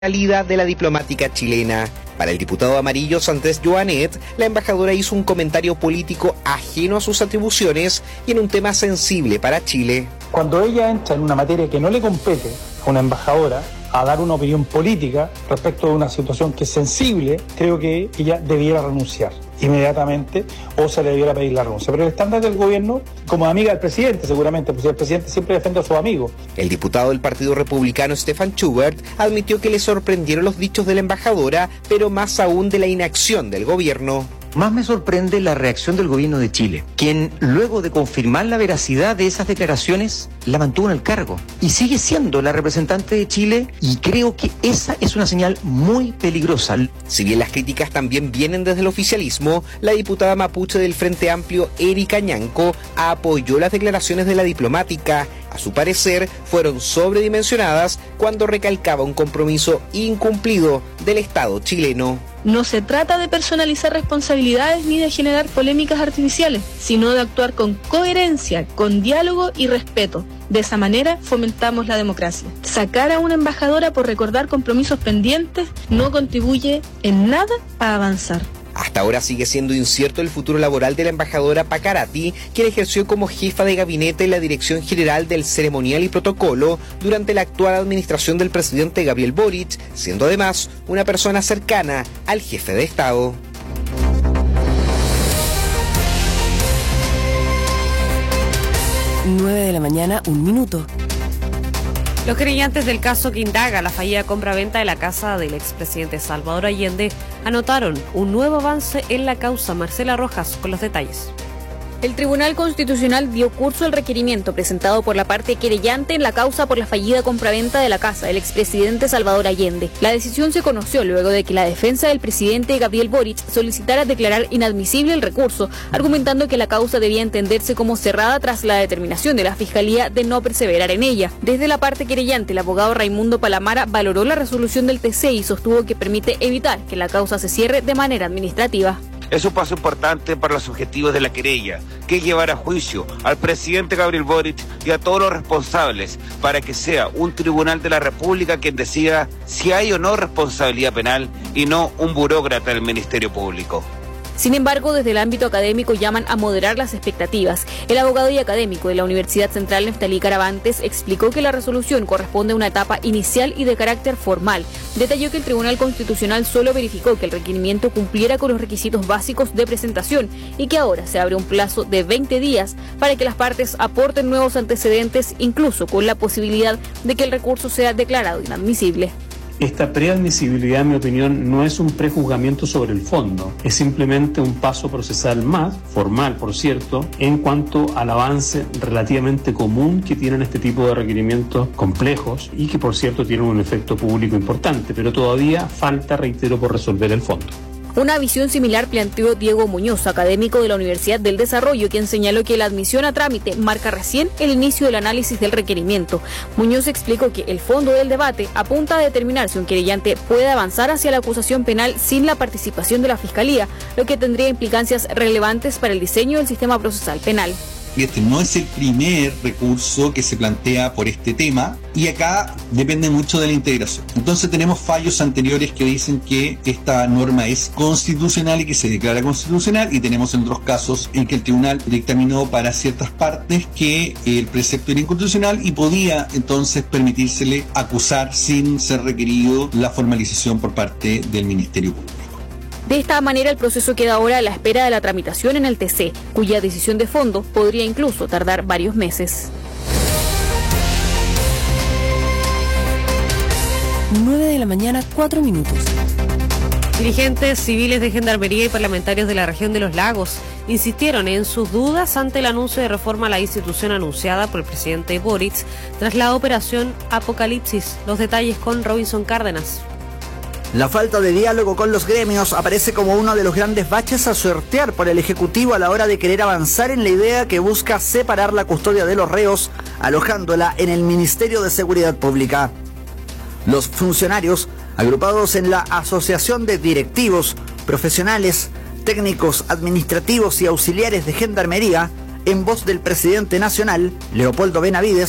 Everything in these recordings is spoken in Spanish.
salida de la diplomática chilena. Para el diputado amarillo Andrés Joanet, la embajadora hizo un comentario político ajeno a sus atribuciones y en un tema sensible para Chile. Cuando ella entra en una materia que no le compete a una embajadora a dar una opinión política respecto de una situación que es sensible, creo que ella debiera renunciar inmediatamente o se le debiera pedir la renuncia. Pero el estándar del gobierno, como amiga del presidente seguramente, pues el presidente siempre defiende a sus amigos. El diputado del Partido Republicano Stefan Schubert admitió que le sorprendieron los dichos de la embajadora, pero más aún de la inacción del gobierno. Más me sorprende la reacción del gobierno de Chile, quien luego de confirmar la veracidad de esas declaraciones, la mantuvo en el cargo y sigue siendo la representante de Chile, y creo que esa es una señal muy peligrosa. Si bien las críticas también vienen desde el oficialismo, la diputada mapuche del Frente Amplio, Erika Ñanco, apoyó las declaraciones de la diplomática. A su parecer, fueron sobredimensionadas cuando recalcaba un compromiso incumplido del Estado chileno. No se trata de personalizar responsabilidades ni de generar polémicas artificiales, sino de actuar con coherencia, con diálogo y respeto. De esa manera fomentamos la democracia. Sacar a una embajadora por recordar compromisos pendientes no contribuye en nada a avanzar. Hasta ahora sigue siendo incierto el futuro laboral de la embajadora Pacarati, quien ejerció como jefa de gabinete en la Dirección General del Ceremonial y Protocolo durante la actual administración del presidente Gabriel Boric, siendo además una persona cercana al jefe de Estado. Nueve de la mañana, 1 minuto. Los querellantes del caso que indaga la fallida compra-venta de la casa del expresidente Salvador Allende anotaron un nuevo avance en la causa. Marcela Rojas con los detalles. El Tribunal Constitucional dio curso al requerimiento presentado por la parte querellante en la causa por la fallida compraventa de la casa del expresidente Salvador Allende. La decisión se conoció luego de que la defensa del presidente Gabriel Boric solicitara declarar inadmisible el recurso, argumentando que la causa debía entenderse como cerrada tras la determinación de la Fiscalía de no perseverar en ella. Desde la parte querellante, el abogado Raimundo Palamara valoró la resolución del TC y sostuvo que permite evitar que la causa se cierre de manera administrativa. Es un paso importante para los objetivos de la querella, que es llevar a juicio al presidente Gabriel Boric y a todos los responsables, para que sea un tribunal de la República quien decida si hay o no responsabilidad penal y no un burócrata del Ministerio Público. Sin embargo, desde el ámbito académico llaman a moderar las expectativas. El abogado y académico de la Universidad Central, Neftalí Caravantes, explicó que la resolución corresponde a una etapa inicial y de carácter formal. Detalló que el Tribunal Constitucional solo verificó que el requerimiento cumpliera con los requisitos básicos de presentación y que ahora se abre un plazo de 20 días para que las partes aporten nuevos antecedentes, incluso con la posibilidad de que el recurso sea declarado inadmisible. Esta preadmisibilidad, en mi opinión, no es un prejuzgamiento sobre el fondo, es simplemente un paso procesal más, formal por cierto, en cuanto al avance relativamente común que tienen este tipo de requerimientos complejos y que por cierto tienen un efecto público importante, pero todavía falta, reitero, por resolver el fondo. Una visión similar planteó Diego Muñoz, académico de la Universidad del Desarrollo, quien señaló que la admisión a trámite marca recién el inicio del análisis del requerimiento. Muñoz explicó que el fondo del debate apunta a determinar si un querellante puede avanzar hacia la acusación penal sin la participación de la Fiscalía, lo que tendría implicancias relevantes para el diseño del sistema procesal penal. Este no es el primer recurso que se plantea por este tema y acá depende mucho de la integración. Entonces tenemos fallos anteriores que dicen que esta norma es constitucional y que se declara constitucional, y tenemos en otros casos en que el tribunal dictaminó para ciertas partes que el precepto era inconstitucional y podía entonces permitírsele acusar sin ser requerido la formalización por parte del Ministerio Público. De esta manera, el proceso queda ahora a la espera de la tramitación en el TC, cuya decisión de fondo podría incluso tardar varios meses. 9 de la mañana, 4 minutos. Dirigentes civiles de Gendarmería y parlamentarios de la región de los Lagos insistieron en sus dudas ante el anuncio de reforma a la institución anunciada por el presidente Boric tras la operación Apocalipsis. Los detalles con Robinson Cárdenas. La falta de diálogo con los gremios aparece como uno de los grandes baches a sortear por el Ejecutivo a la hora de querer avanzar en la idea que busca separar la custodia de los reos, alojándola en el Ministerio de Seguridad Pública. Los funcionarios, agrupados en la Asociación de Directivos, Profesionales, Técnicos, Administrativos y Auxiliares de Gendarmería, en voz del presidente nacional, Leopoldo Benavides,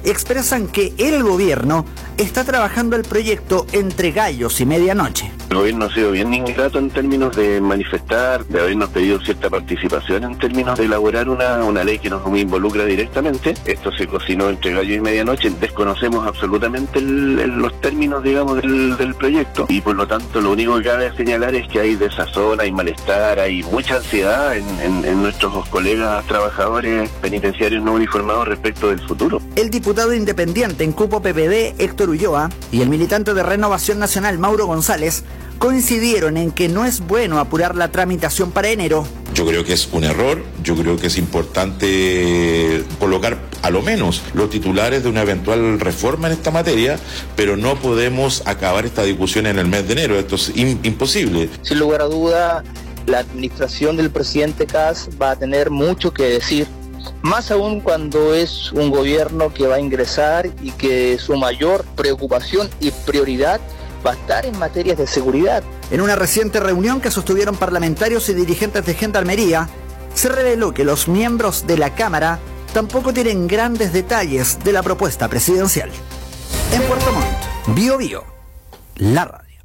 expresan que el gobierno está trabajando el proyecto entre gallos y medianoche. El gobierno ha sido bien ingrato en términos de manifestar, de habernos pedido cierta participación en términos de elaborar una ley que nos involucra directamente. Esto se cocinó entre gallo y medianoche, desconocemos absolutamente los términos, digamos, del proyecto, y por lo tanto lo único que cabe señalar es que hay desazón, hay malestar, hay mucha ansiedad en nuestros colegas trabajadores penitenciarios no uniformados respecto del futuro. El diputado independiente en cupo PPD, Héctor Ulloa, y el militante de Renovación Nacional, Mauro González, coincidieron en que no es bueno apurar la tramitación para enero. Yo creo que es un error, yo creo que es importante colocar a lo menos los titulares de una eventual reforma en esta materia, pero no podemos acabar esta discusión en el mes de enero, esto es imposible. Sin lugar a duda, la administración del presidente Kast va a tener mucho que decir, más aún cuando es un gobierno que va a ingresar y que su mayor preocupación y prioridad va a estar en materias de seguridad. En una reciente reunión que sostuvieron parlamentarios y dirigentes de Gendarmería, se reveló que los miembros de la Cámara tampoco tienen grandes detalles de la propuesta presidencial. En Puerto Montt, Bio Bio, la radio.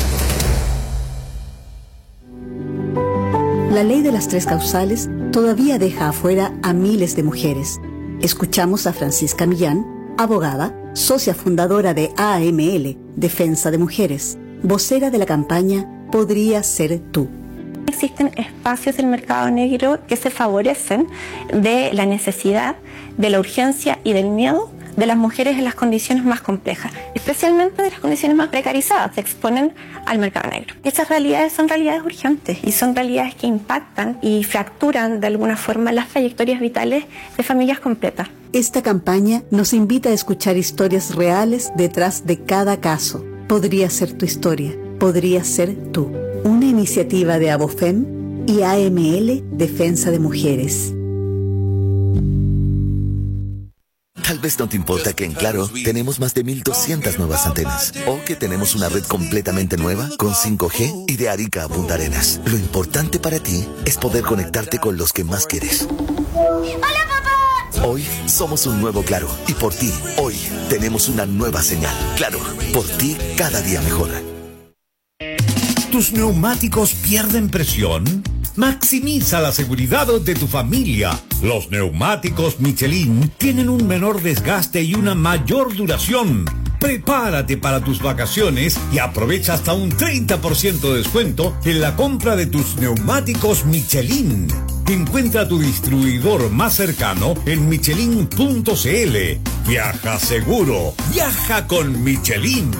La ley de las tres causales todavía deja afuera a miles de mujeres. Escuchamos a Francisca Millán, abogada, socia fundadora de AML, Defensa de Mujeres, vocera de la campaña Podría Ser Tú. Existen espacios del mercado negro que se favorecen de la necesidad, de la urgencia y del miedo de las mujeres en las condiciones más complejas, especialmente de las condiciones más precarizadas, se exponen al mercado negro. Estas realidades son realidades urgentes y son realidades que impactan y fracturan de alguna forma las trayectorias vitales de familias completas. Esta campaña nos invita a escuchar historias reales detrás de cada caso. Podría ser tu historia, podría ser tú. Una iniciativa de Abofem y AML Defensa de Mujeres. Tal vez no te importa que en Claro tenemos más de 1.200 nuevas antenas o que tenemos una red completamente nueva con 5G y de Arica a Punta Arenas. Lo importante para ti es poder conectarte con los que más quieres. ¡Hola, papá! Hoy somos un nuevo Claro y por ti, hoy tenemos una nueva señal. Claro, por ti cada día mejor. ¿Tus neumáticos pierden presión? Maximiza la seguridad de tu familia. Los neumáticos Michelin tienen un menor desgaste y una mayor duración. Prepárate para tus vacaciones y aprovecha hasta un 30% de descuento en la compra de tus neumáticos Michelin. Encuentra tu distribuidor más cercano en michelin.cl. Viaja seguro. Viaja con Michelin.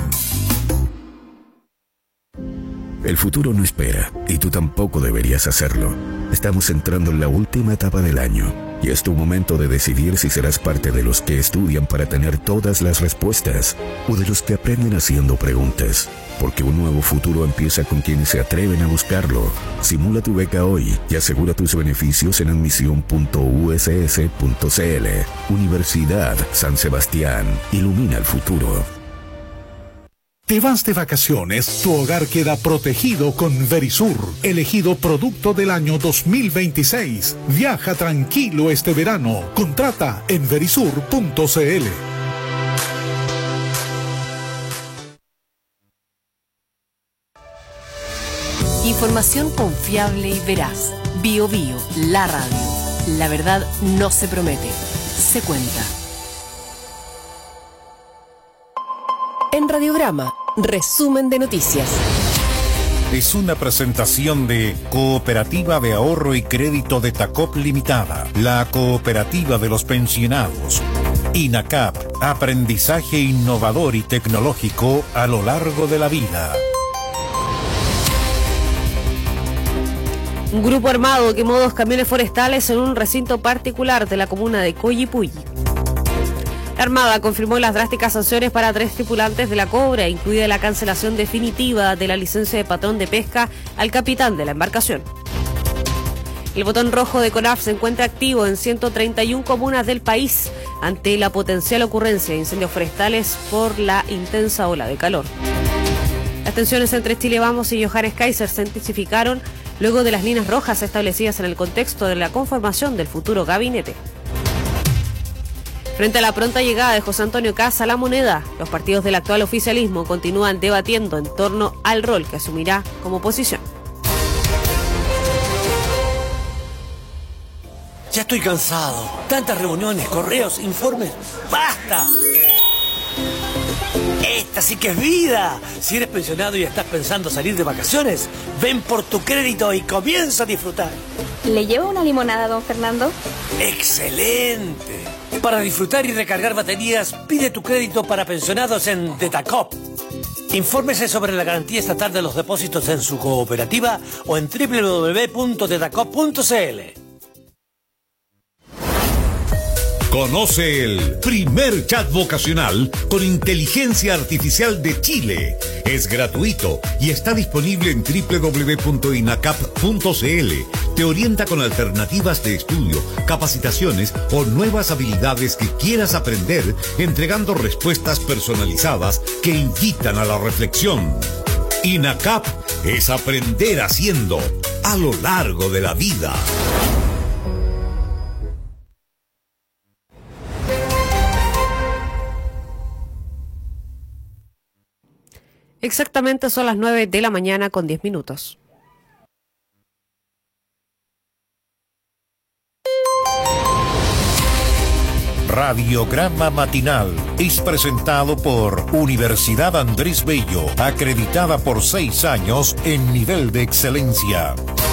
El futuro no espera, y tú tampoco deberías hacerlo. Estamos entrando en la última etapa del año, y es tu momento de decidir si serás parte de los que estudian para tener todas las respuestas, o de los que aprenden haciendo preguntas. Porque un nuevo futuro empieza con quienes se atreven a buscarlo. Simula tu beca hoy y asegura tus beneficios en admisión.uss.cl. Universidad San Sebastián. Ilumina el futuro. Te vas de vacaciones, tu hogar queda protegido con Verisur, elegido producto del año 2026. Viaja tranquilo este verano. Contrata en verisur.cl. Información confiable y veraz. Bio Bio, la radio. La verdad no se promete, se cuenta. En Radiograma, resumen de noticias. Es una presentación de Cooperativa de Ahorro y Crédito de Tacop Limitada, la cooperativa de los pensionados. INACAP, aprendizaje innovador y tecnológico a lo largo de la vida. Un grupo armado quemó 2 camiones forestales en un recinto particular de la comuna de Coyipulli. La Armada confirmó las drásticas sanciones para 3 tripulantes de la Cobra, incluida la cancelación definitiva de la licencia de patrón de pesca al capitán de la embarcación. El botón rojo de CONAF se encuentra activo en 131 comunas del país ante la potencial ocurrencia de incendios forestales por la intensa ola de calor. Las tensiones entre Chile Vamos y Johannes Kaiser se intensificaron luego de las líneas rojas establecidas en el contexto de la conformación del futuro gabinete. Frente a la pronta llegada de José Antonio Kast a La Moneda, los partidos del actual oficialismo continúan debatiendo en torno al rol que asumirá como oposición. Ya estoy cansado. Tantas reuniones, correos, informes. ¡Basta! Esta sí que es vida. Si eres pensionado y estás pensando salir de vacaciones, ven por tu crédito y comienza a disfrutar. ¿Le llevo una limonada, don Fernando? ¡Excelente! Para disfrutar y recargar baterías, pide tu crédito para pensionados en Detacop. Infórmese sobre la garantía estatal de los depósitos en su cooperativa o en www.detacop.cl. Conoce el primer chat vocacional con inteligencia artificial de Chile. Es gratuito y está disponible en www.inacap.cl. Te orienta con alternativas de estudio, capacitaciones o nuevas habilidades que quieras aprender, entregando respuestas personalizadas que invitan a la reflexión. INACAP es aprender haciendo a lo largo de la vida. Exactamente son las 9 de la mañana con 10 minutos. Radiograma Matinal es presentado por Universidad Andrés Bello, acreditada por 6 años en nivel de excelencia.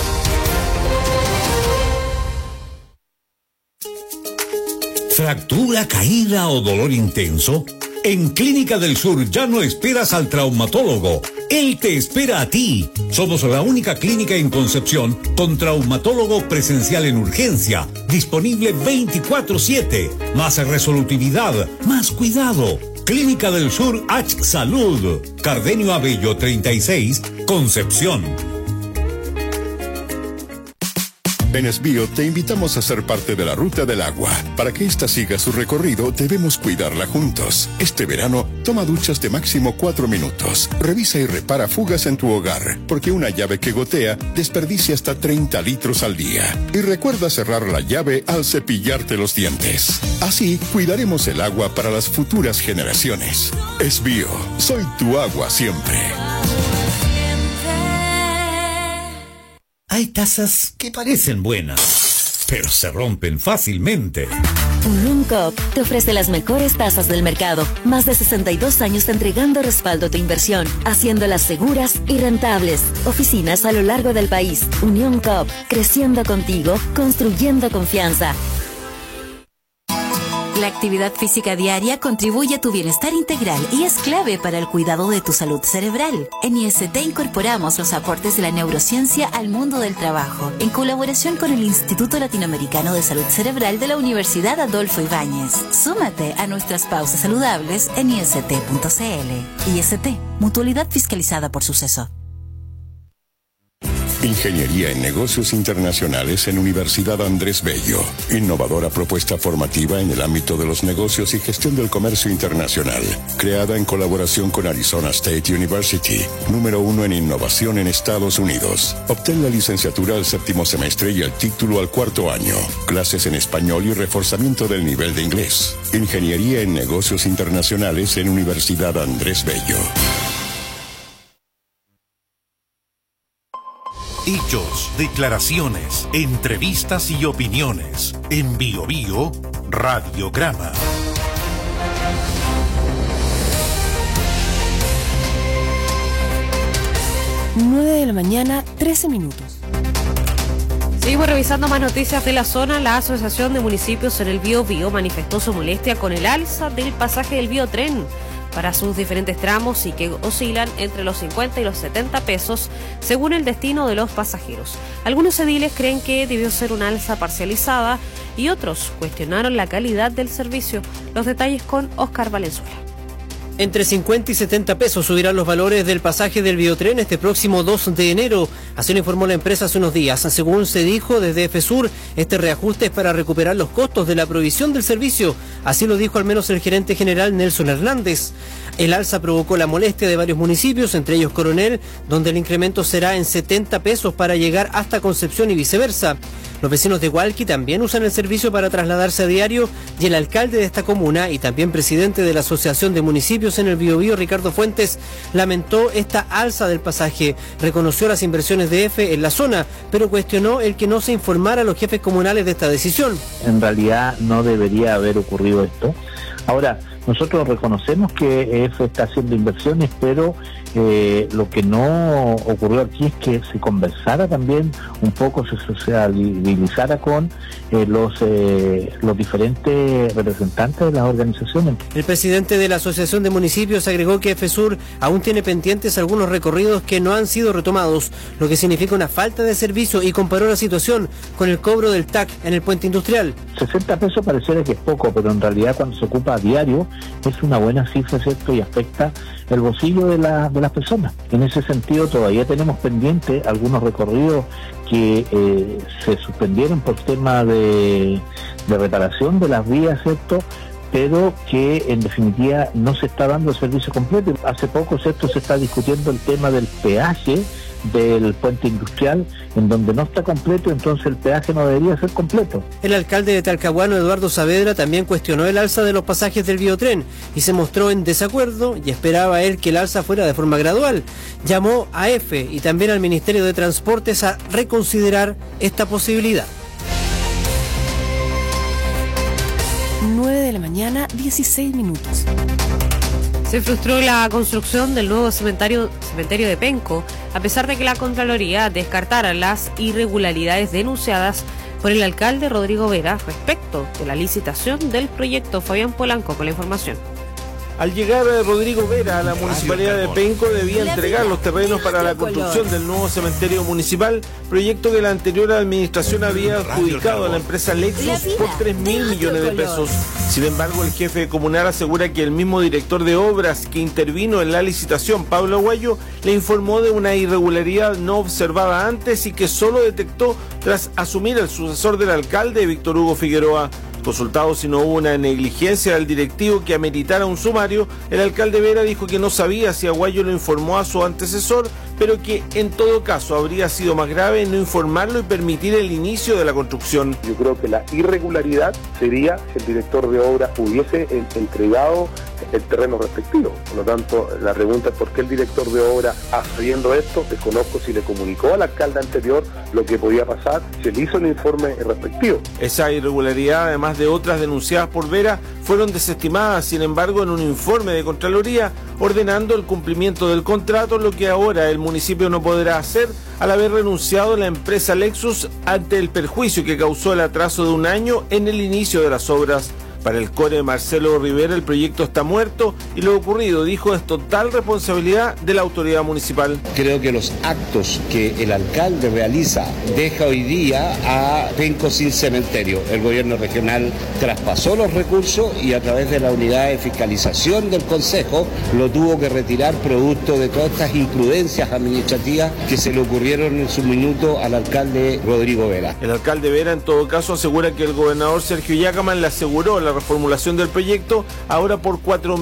¿Fractura, caída o dolor intenso? En Clínica del Sur ya no esperas al traumatólogo. Él te espera a ti. Somos la única clínica en Concepción con traumatólogo presencial en urgencia, disponible 24/7. Más resolutividad, más cuidado. Clínica del Sur H Salud. Cardenio Abello 36, Concepción. En Esbío te invitamos a ser parte de la Ruta del Agua. Para que ésta siga su recorrido, debemos cuidarla juntos. Este verano, toma duchas de máximo 4 minutos. Revisa y repara fugas en tu hogar, porque una llave que gotea desperdicia hasta 30 litros al día. Y recuerda cerrar la llave al cepillarte los dientes. Así, cuidaremos el agua para las futuras generaciones. Esbío, soy tu agua siempre. Hay tazas que parecen buenas, pero se rompen fácilmente. Unión Coop te ofrece las mejores tazas del mercado. Más de 62 años entregando respaldo a tu inversión, haciéndolas seguras y rentables. Oficinas a lo largo del país. Unión Coop, creciendo contigo, construyendo confianza. La actividad física diaria contribuye a tu bienestar integral y es clave para el cuidado de tu salud cerebral. En IST incorporamos los aportes de la neurociencia al mundo del trabajo, en colaboración con el Instituto Latinoamericano de Salud Cerebral de la Universidad Adolfo Ibáñez. Súmate a nuestras pausas saludables en ist.cl. IST, mutualidad fiscalizada por Suceso. Ingeniería en Negocios Internacionales en Universidad Andrés Bello. Innovadora propuesta formativa en el ámbito de los negocios y gestión del comercio internacional. Creada en colaboración con Arizona State University, número 1 en innovación en Estados Unidos. Obtén la licenciatura al 7º semestre y el título al 4º año. Clases en español y reforzamiento del nivel de inglés. Ingeniería en Negocios Internacionales en Universidad Andrés Bello. Hechos, declaraciones, entrevistas y opiniones. En Bio Bio, Radiograma. Nueve de la mañana, 13 minutos. Seguimos revisando más noticias de la zona. La Asociación de Municipios en el Biobío manifestó su molestia con el alza del pasaje del biotren para sus diferentes tramos y que oscilan entre los 50 y los 70 pesos según el destino de los pasajeros. Algunos ediles creen que debió ser una alza parcializada y otros cuestionaron la calidad del servicio. Los detalles con Oscar Valenzuela. Entre 50 y 70 pesos subirán los valores del pasaje del biotren este próximo 2 de enero. Así lo informó la empresa hace unos días. Según se dijo desde FESUR, este reajuste es para recuperar los costos de la provisión del servicio. Así lo dijo al menos el gerente general Nelson Hernández. El alza provocó la molestia de varios municipios, entre ellos Coronel, donde el incremento será en 70 pesos para llegar hasta Concepción y viceversa. Los vecinos de Hualqui también usan el servicio para trasladarse a diario y el alcalde de esta comuna y también presidente de la Asociación de Municipios en el Biobío, Ricardo Fuentes, lamentó esta alza del pasaje. Reconoció las inversiones de EFE en la zona, pero cuestionó el que no se informara a los jefes comunales de esta decisión. En realidad no debería haber ocurrido esto. Ahora, nosotros reconocemos que EFE está haciendo inversiones, pero lo que no ocurrió aquí es que se conversara también un poco, se socializara con los diferentes representantes de las organizaciones. El presidente de la Asociación de Municipios agregó que EFESUR aún tiene pendientes algunos recorridos que no han sido retomados, lo que significa una falta de servicio, y comparó la situación con el cobro del TAC en el puente industrial. 60 pesos pareciera que es poco, pero en realidad cuando se ocupa a diario es una buena cifra, ¿cierto? Y afecta el bolsillo de las personas. En ese sentido todavía tenemos pendiente algunos recorridos que se suspendieron por tema de reparación de las vías, ¿cierto? Pero que en definitiva no se está dando el servicio completo. Hace poco, ¿cierto?, se está discutiendo el tema del peaje del puente industrial, en donde no está completo, entonces el peaje no debería ser completo. El alcalde de Talcahuano, Eduardo Saavedra, también cuestionó el alza de los pasajes del biotren y se mostró en desacuerdo y esperaba él que el alza fuera de forma gradual. Llamó a EFE y también al Ministerio de Transportes a reconsiderar esta posibilidad. 9 de la mañana, 16 minutos. Se frustró la construcción del nuevo cementerio de Penco, a pesar de que la Contraloría descartara las irregularidades denunciadas por el alcalde Rodrigo Vera respecto de la licitación del proyecto. Fabián Polanco con la información. Al llegar Rodrigo Vera a la municipalidad de Penco, debía entregar los terrenos para la construcción del nuevo cementerio municipal, proyecto que la anterior administración había adjudicado a la empresa Lexus por 3.000 millones de pesos. Sin embargo, el jefe comunal asegura que el mismo director de obras que intervino en la licitación, Pablo Aguayo, le informó de una irregularidad no observada antes y que solo detectó tras asumir el sucesor del alcalde, Víctor Hugo Figueroa. Consultado si no hubo una negligencia del directivo que ameritara un sumario, el alcalde Vera dijo que no sabía si Aguayo lo informó a su antecesor, pero que en todo caso habría sido más grave no informarlo y permitir el inicio de la construcción. Yo creo que la irregularidad sería si el director de obra hubiese entregado el terreno respectivo. Por lo tanto, la pregunta es por qué el director de obra, sabiendo esto, desconozco si le comunicó al alcalde anterior lo que podía pasar, si le hizo el informe respectivo. Esa irregularidad, además de otras denunciadas por Vera, fueron desestimadas, sin embargo, en un informe de Contraloría ordenando el cumplimiento del contrato, lo que ahora el municipio no podrá hacer al haber renunciado la empresa Lexus ante el perjuicio que causó el atraso de un año en el inicio de las obras. Para el core Marcelo Rivera, el proyecto está muerto y lo ocurrido, dijo, es total responsabilidad de la autoridad municipal. Creo que los actos que el alcalde realiza deja hoy día a Penco sin cementerio. El gobierno regional traspasó los recursos y a través de la unidad de fiscalización del Consejo lo tuvo que retirar producto de todas estas imprudencias administrativas que se le ocurrieron en su minuto al alcalde Rodrigo Vera. El alcalde Vera, en todo caso, asegura que el gobernador Sergio Yacaman le aseguró la reformulación del proyecto ahora por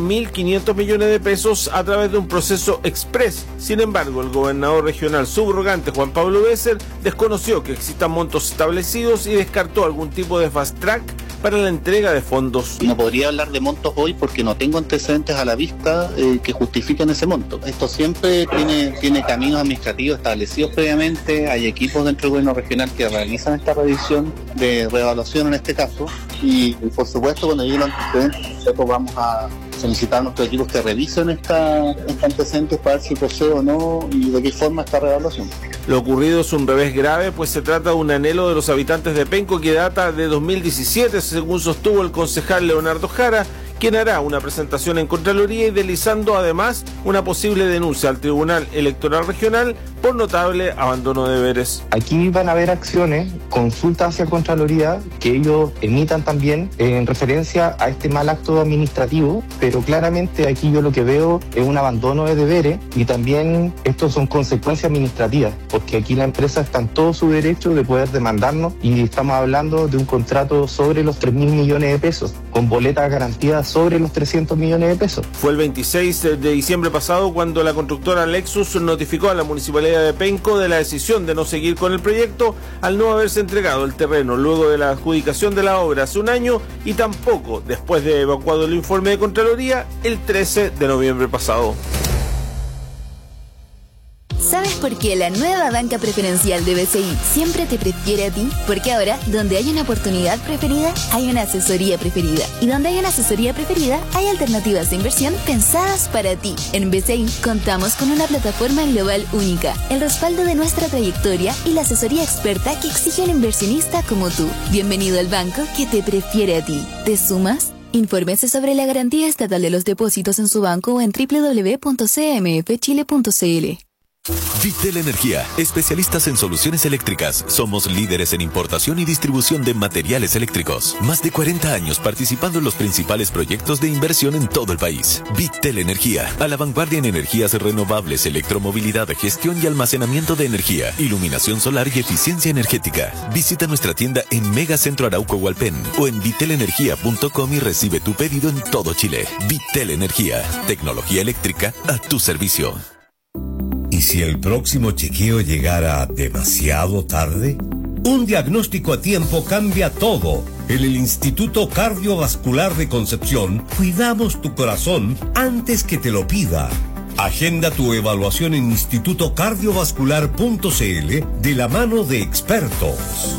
4.500 millones de pesos a través de un proceso express. Sin embargo, el gobernador regional subrogante Juan Pablo Besser desconoció que existan montos establecidos y descartó algún tipo de fast track para la entrega de fondos. No podría hablar de montos hoy porque no tengo antecedentes a la vista que justifiquen ese monto. Esto siempre tiene caminos administrativos establecidos previamente, hay equipos dentro del gobierno regional que realizan esta revisión de reevaluación en este caso, y por supuesto cuando lleguen los antecedentes nosotros vamos a solicitar a nuestros equipos que revisen estos antecedentes para ver si procede o no y de qué forma esta reevaluación. Lo ocurrido es un revés grave, pues se trata de un anhelo de los habitantes de Penco que data de 2017, según sostuvo el concejal Leonardo Jara, quien hará una presentación en Contraloría y deslizando además una posible denuncia al Tribunal Electoral Regional por notable abandono de deberes. Aquí van a haber acciones, consultas hacia Contraloría, que ellos emitan también en referencia a este mal acto administrativo, pero claramente aquí yo lo que veo es un abandono de deberes y también estos son consecuencias administrativas, porque aquí la empresa está en todo su derecho de poder demandarnos y estamos hablando de un contrato sobre los 3.000 millones de pesos. con boletas garantidas sobre los 300 millones de pesos. Fue el 26 de diciembre pasado cuando la constructora Lexus notificó a la Municipalidad de Penco de la decisión de no seguir con el proyecto al no haberse entregado el terreno luego de la adjudicación de la obra hace un año y tampoco después de evacuado el informe de Contraloría el 13 de noviembre pasado. ¿Sabes por qué la nueva banca preferencial de BCI siempre te prefiere a ti? Porque ahora, donde hay una oportunidad preferida, hay una asesoría preferida. Y donde hay una asesoría preferida, hay alternativas de inversión pensadas para ti. En BCI contamos con una plataforma global única, el respaldo de nuestra trayectoria y la asesoría experta que exige un inversionista como tú. Bienvenido al banco que te prefiere a ti. ¿Te sumas? Infórmese sobre la garantía estatal de los depósitos en su banco o en www.cmfchile.cl. Vitel Energía, especialistas en soluciones eléctricas. Somos líderes en importación y distribución de materiales eléctricos. Más de 40 años participando en los principales proyectos de inversión en todo el país. Vitel Energía, a la vanguardia en energías renovables, electromovilidad, gestión y almacenamiento de energía, iluminación solar y eficiencia energética. Visita nuestra tienda en Megacentro Arauco Hualpén o en vitelenergia.com y recibe tu pedido en todo Chile. Vitel Energía, tecnología eléctrica a tu servicio. ¿Y si el próximo chequeo llegara demasiado tarde? Un diagnóstico a tiempo cambia todo. En el Instituto Cardiovascular de Concepción, cuidamos tu corazón antes que te lo pida. Agenda tu evaluación en institutocardiovascular.cl de la mano de expertos.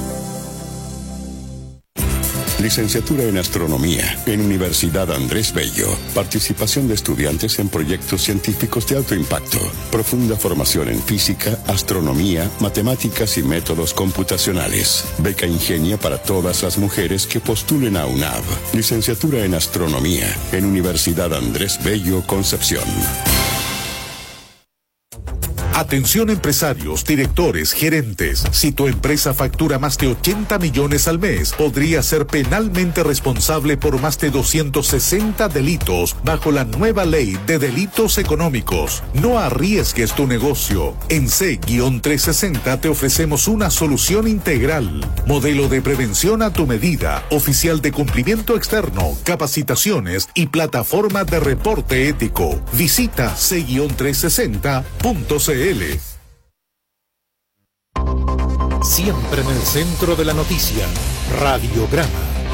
Licenciatura en Astronomía en Universidad Andrés Bello. Participación de estudiantes en proyectos científicos de alto impacto. Profunda formación en física, astronomía, matemáticas y métodos computacionales. Beca Ingenia para todas las mujeres que postulen a UNAV. Licenciatura en Astronomía en Universidad Andrés Bello, Concepción. Atención empresarios, directores, gerentes. Si tu empresa factura más de 80 millones al mes, podría ser penalmente responsable por más de 260 delitos bajo la nueva ley de delitos económicos. No arriesgues tu negocio. En C-360 te ofrecemos una solución integral. Modelo de prevención a tu medida, oficial de cumplimiento externo, capacitaciones y plataforma de reporte ético. Visita C-360.cl. Siempre en el centro de la noticia, Radiograma.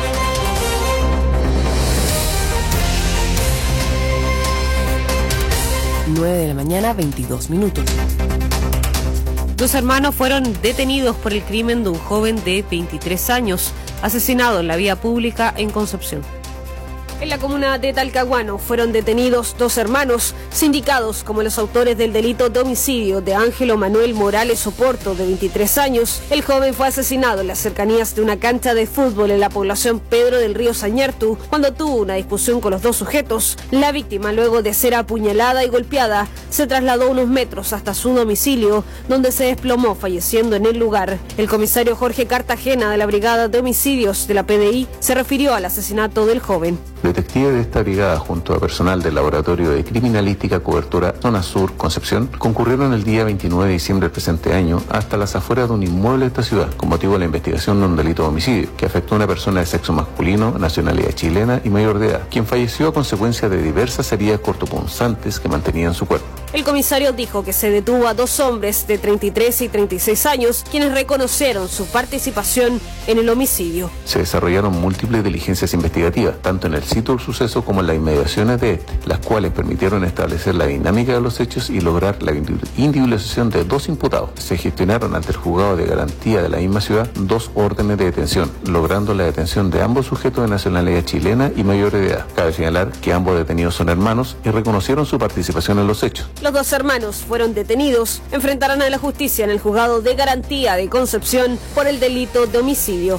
9 de la mañana, 22 minutos. Dos hermanos fueron detenidos por el crimen de un joven de 23 años, asesinado en la vía pública en Concepción. En la comuna de Talcahuano fueron detenidos dos hermanos, sindicados como los autores del delito de homicidio de Ángelo Manuel Morales Oporto, de 23 años. El joven fue asesinado en las cercanías de una cancha de fútbol en la población Pedro del Río Sañartu, cuando tuvo una discusión con los dos sujetos. La víctima, luego de ser apuñalada y golpeada, se trasladó unos metros hasta su domicilio, donde se desplomó, falleciendo en el lugar. El comisario Jorge Cartagena, de la Brigada de Homicidios de la PDI, se refirió al asesinato del joven. Detectives de esta brigada, junto a personal del Laboratorio de Criminalística Cobertura Zona Sur, Concepción, concurrieron el día 29 de diciembre del presente año hasta las afueras de un inmueble de esta ciudad, con motivo de la investigación de un delito de homicidio que afectó a una persona de sexo masculino, nacionalidad chilena y mayor de edad, quien falleció a consecuencia de diversas heridas cortopunzantes que mantenía en su cuerpo. El comisario dijo que se detuvo a dos hombres de 33 y 36 años, quienes reconocieron su participación en el homicidio. Se desarrollaron múltiples diligencias investigativas, tanto en el sitio del suceso como en las inmediaciones de este, las cuales permitieron establecer la dinámica de los hechos y lograr la individualización de dos imputados. Se gestionaron ante el juzgado de garantía de la misma ciudad dos órdenes de detención, logrando la detención de ambos sujetos de nacionalidad chilena y mayor de edad. Cabe señalar que ambos detenidos son hermanos y reconocieron su participación en los hechos. Los dos hermanos fueron detenidos, enfrentarán a la justicia en el juzgado de garantía de Concepción por el delito de homicidio.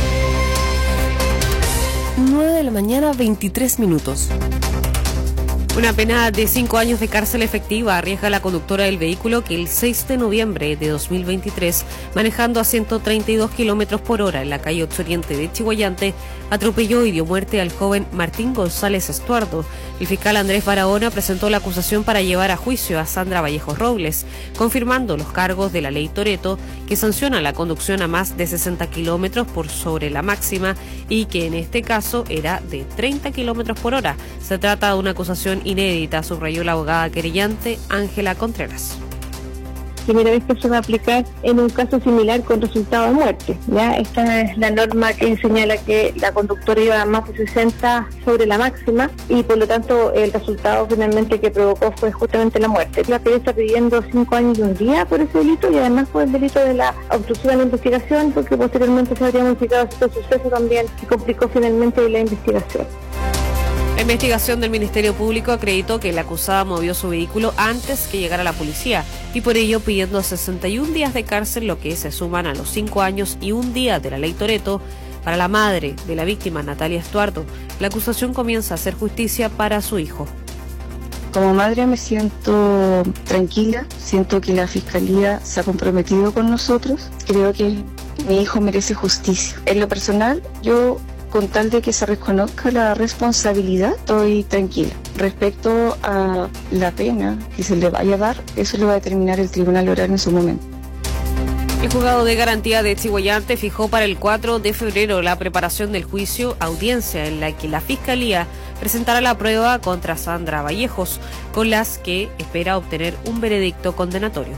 9 de la mañana, 23 minutos. Una pena de 5 años de cárcel efectiva arriesga la conductora del vehículo que el 6 de noviembre de 2023, manejando a 132 kilómetros por hora en la calle 8 Oriente de Chiguayante, atropelló y dio muerte al joven Martín González Estuardo. El fiscal Andrés Barahona presentó la acusación para llevar a juicio a Sandra Vallejos Robles, confirmando los cargos de la ley Toretto, que sanciona la conducción a más de 60 kilómetros por sobre la máxima y que en este caso era de 30 kilómetros por hora. Se trata de una acusación inédita, subrayó la abogada querellante Ángela Contreras. Primera vez que se va a aplicar en un caso similar con resultado de muerte. ¿Ya? Esta es la norma que señala que la conductora iba a más de 60 sobre la máxima y por lo tanto el resultado finalmente que provocó fue justamente la muerte. La PDI está pidiendo 5 años y un día por ese delito y además por el delito de la obstrucción a la investigación, porque posteriormente se habría modificado este suceso también que complicó finalmente la investigación. La investigación del Ministerio Público acreditó que la acusada movió su vehículo antes que llegara la policía y por ello pidiendo 61 días de cárcel, lo que se suman a los 5 años y un día de la ley Toretto. Para la madre de la víctima, Natalia Estuardo, la acusación comienza a hacer justicia para su hijo. Como madre me siento tranquila, siento que la Fiscalía se ha comprometido con nosotros. Creo que mi hijo merece justicia. En lo personal, yo, con tal de que se reconozca la responsabilidad, estoy tranquila. Respecto a la pena que se le vaya a dar, eso lo va a determinar el Tribunal Oral en su momento. El juzgado de garantía de Chiguayante fijó para el 4 de febrero la preparación del juicio, audiencia en la que la Fiscalía presentará la prueba contra Sandra Vallejos, con las que espera obtener un veredicto condenatorio.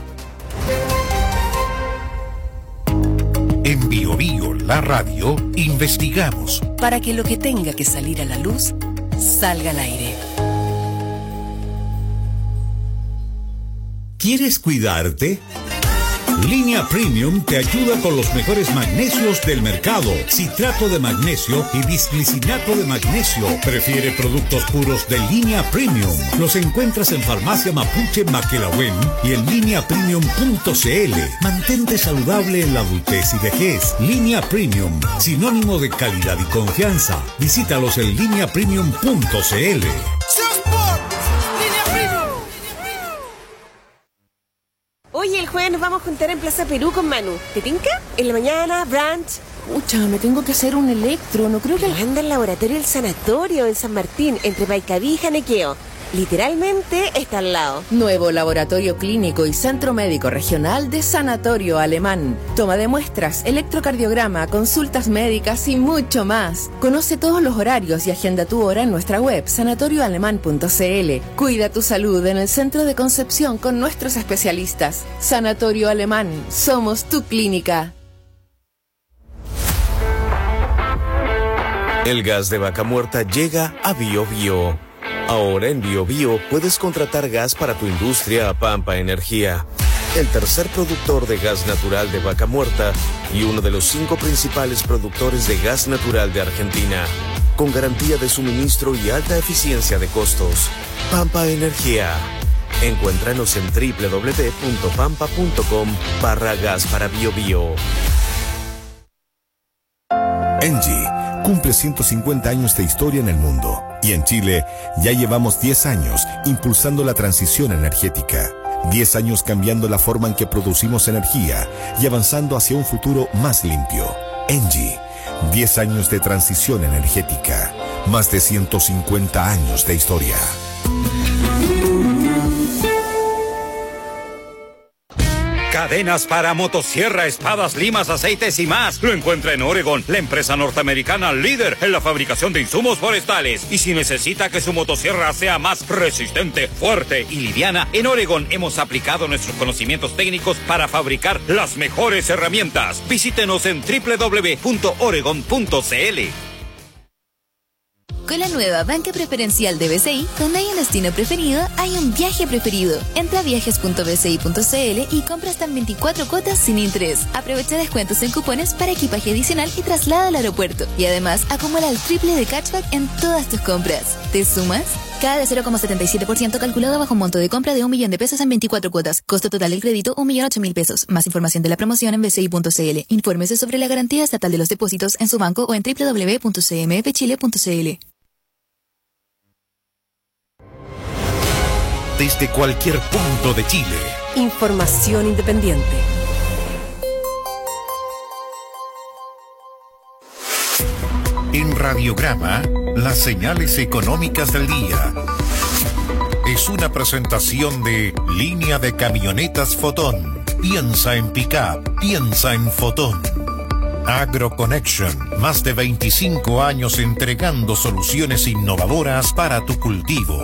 En Bio Bio, la radio, investigamos para que lo que tenga que salir a la luz salga al aire. ¿Quieres cuidarte? Línea Premium te ayuda con los mejores magnesios del mercado. Citrato de magnesio y bisglicinato de magnesio. Prefiere productos puros de Línea Premium. Los encuentras en Farmacia Mapuche Maquelahuen y en lineapremium.cl. Mantente saludable en la adultez y vejez. Línea Premium, sinónimo de calidad y confianza. Visítalos en lineapremium.cl. Oye, el jueves nos vamos a juntar en Plaza Perú con Manu. ¿Te tinca? En la mañana, brunch. Pucha, me tengo que hacer un electro, no creo que... Anda al laboratorio del Sanatorio en San Martín, entre Paicaví y Janequeo. Literalmente está al lado. Nuevo laboratorio clínico y centro médico regional de Sanatorio Alemán. Toma de muestras, electrocardiograma, consultas médicas y mucho más. Conoce todos los horarios y agenda tu hora en nuestra web sanatorioalemán.cl. Cuida tu salud en el centro de Concepción con nuestros especialistas. Sanatorio Alemán, somos tu clínica. El gas de vaca muerta llega a Bio Bio. Ahora en Bio Bio puedes contratar gas para tu industria a Pampa Energía, el tercer productor de gas natural de vaca muerta y uno de los 5 principales productores de gas natural de Argentina, con garantía de suministro y alta eficiencia de costos. Pampa Energía. Encuéntranos en www.pampa.com/gas para Bio Bio. Engie cumple 150 años de historia en el mundo y en Chile ya llevamos 10 años impulsando la transición energética. 10 años cambiando la forma en que producimos energía y avanzando hacia un futuro más limpio. Engie, 10 años de transición energética, más de 150 años de historia. Cadenas para motosierra, espadas, limas, aceites y más. Lo encuentra en Oregon, la empresa norteamericana líder en la fabricación de insumos forestales. Y si necesita que su motosierra sea más resistente, fuerte y liviana, en Oregon hemos aplicado nuestros conocimientos técnicos para fabricar las mejores herramientas. Visítenos en www.oregon.cl. Con la nueva banca preferencial de BCI, donde hay un destino preferido, hay un viaje preferido. Entra a viajes.bci.cl y compra hasta en 24 cuotas sin interés. Aprovecha descuentos en cupones para equipaje adicional y traslado al aeropuerto. Y además, acumula el triple de cashback en todas tus compras. ¿Te sumas? Cada de 0,77% calculado bajo un monto de compra de 1 millón de pesos en 24 cuotas. Costo total del crédito, 1.008.000 pesos. Más información de la promoción en bci.cl. Infórmese sobre la garantía estatal de los depósitos en su banco o en www.cmfchile.cl. desde cualquier punto de Chile. Información independiente. En Radiograma, las señales económicas del día. Es una presentación de Línea de Camionetas Fotón. Piensa en pick-up, piensa en Fotón. AgroConnection, más de 25 años entregando soluciones innovadoras para tu cultivo.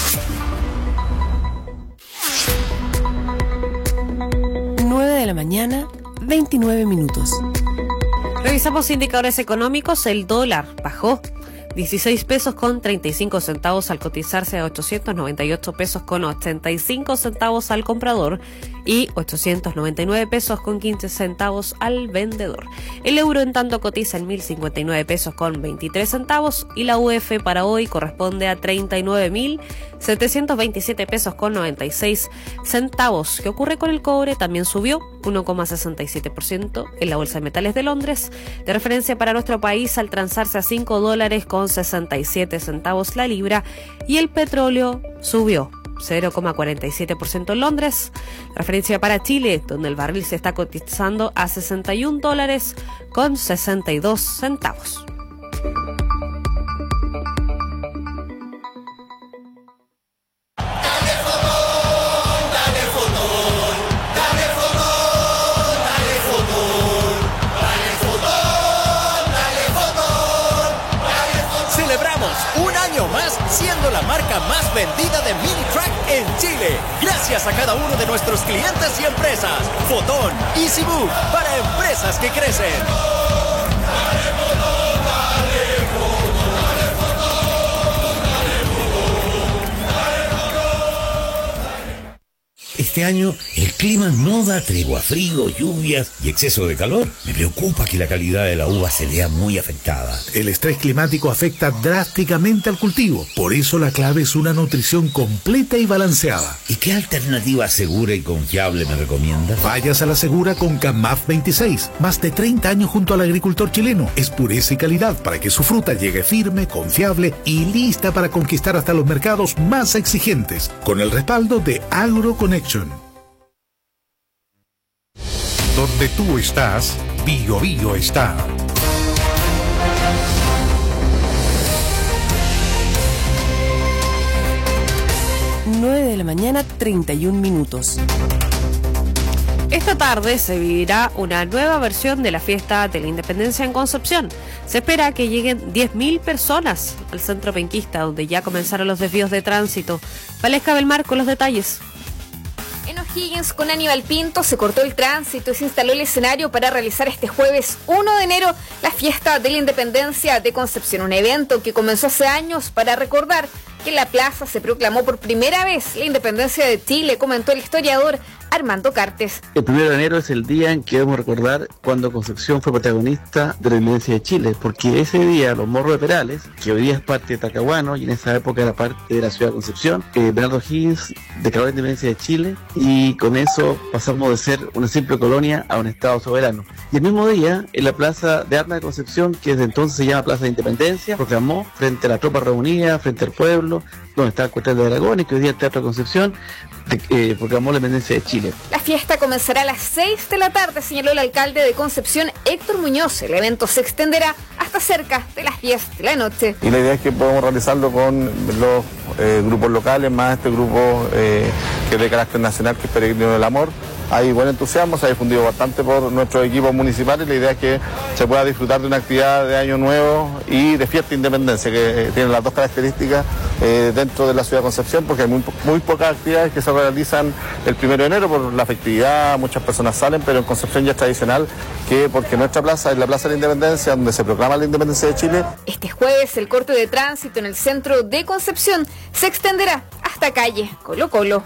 9 de la mañana, 29 minutos. Revisamos indicadores económicos. El dólar bajó 16 pesos con 35 centavos al cotizarse a 898 pesos con 85 centavos al comprador y 899 pesos con 15 centavos al vendedor. El euro en tanto cotiza en 1.059 pesos con 23 centavos y la UF para hoy corresponde a 39.727 pesos con 96 centavos. ¿Qué ocurre con el cobre? También subió 1,67% en la Bolsa de Metales de Londres. De referencia para nuestro país, al transarse a $5 con 67 centavos la libra, y el petróleo subió 0,47% en Londres. Referencia para Chile, donde el barril se está cotizando a $61 con 62 centavos. Siendo la marca más vendida de mini truck en Chile, gracias a cada uno de nuestros clientes y empresas. Fotón, Easy Move, para empresas que crecen. Este año el clima no da tregua, frío, lluvias y exceso de calor. Me preocupa que la calidad de la uva se vea muy afectada. El estrés climático afecta drásticamente al cultivo. Por eso la clave es una nutrición completa y balanceada. ¿Y qué alternativa segura y confiable me recomiendas? Vayas a la segura con CAMAF 26. Más de 30 años junto al agricultor chileno. Es pureza y calidad para que su fruta llegue firme, confiable y lista para conquistar hasta los mercados más exigentes. Con el respaldo de AgroConnection. Donde tú estás, Bio Bio está. 9 de la mañana, 31 minutos. Esta tarde se vivirá una nueva versión de la fiesta de la Independencia en Concepción. Se espera que lleguen 10.000 personas al centro penquista, donde ya comenzaron los desvíos de tránsito. Valesca Belmar con los detalles. En O'Higgins, con Aníbal Pinto, se cortó el tránsito y se instaló el escenario para realizar este jueves 1 de enero la fiesta de la Independencia de Concepción, un evento que comenzó hace años para recordar que en la plaza se proclamó por primera vez la independencia de Chile, comentó el historiador Armando Cartes. El 1 de enero es el día en que debemos recordar cuando Concepción fue protagonista de la independencia de Chile, porque ese día los Morros de Perales, que hoy día es parte de Talcahuano y en esa época era parte de la ciudad de Concepción, Bernardo O'Higgins declaró la independencia de Chile y con eso pasamos de ser una simple colonia a un estado soberano. Y el mismo día, en la Plaza de Armas de Concepción, que desde entonces se llama Plaza de Independencia, proclamó frente a la tropa reunida, frente al pueblo, donde está el cuartel de Aragón y que hoy día el Teatro de Concepción, proclamó la independencia de Chile. La fiesta comenzará a las 6 de la tarde, señaló el alcalde de Concepción, Héctor Muñoz. El evento se extenderá hasta cerca de las 10 de la noche. Y la idea es que podamos realizarlo con los grupos locales, más este grupo que es de carácter nacional, que es Peregrino del Amor. Hay buen entusiasmo, se ha difundido bastante por nuestros equipos municipales. La idea es que se pueda disfrutar de una actividad de Año Nuevo y de fiesta de independencia, que tienen las dos características dentro de la ciudad de Concepción, porque hay muy pocas actividades que se realizan el 1 de enero por la festividad, muchas personas salen, pero en Concepción ya es tradicional que, porque nuestra plaza es la Plaza de la Independencia, donde se proclama la independencia de Chile. Este jueves el corte de tránsito en el centro de Concepción se extenderá hasta calle Colo Colo.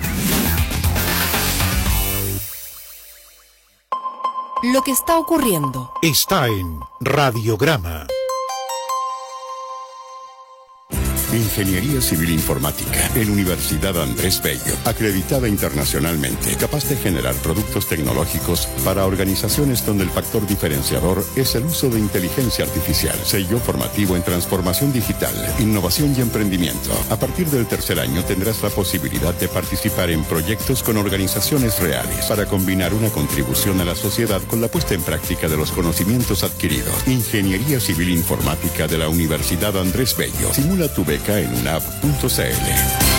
Lo que está ocurriendo Está en Radiograma. Ingeniería Civil Informática en Universidad Andrés Bello, acreditada internacionalmente, capaz de generar productos tecnológicos para organizaciones donde el factor diferenciador es el uso de inteligencia artificial. Sello formativo en transformación digital, innovación y emprendimiento. A partir del tercer año tendrás la posibilidad de participar en proyectos con organizaciones reales para combinar una contribución a la sociedad con la puesta en práctica de los conocimientos adquiridos. Ingeniería Civil Informática de la Universidad Andrés Bello. Simula tu beca en unab.cl.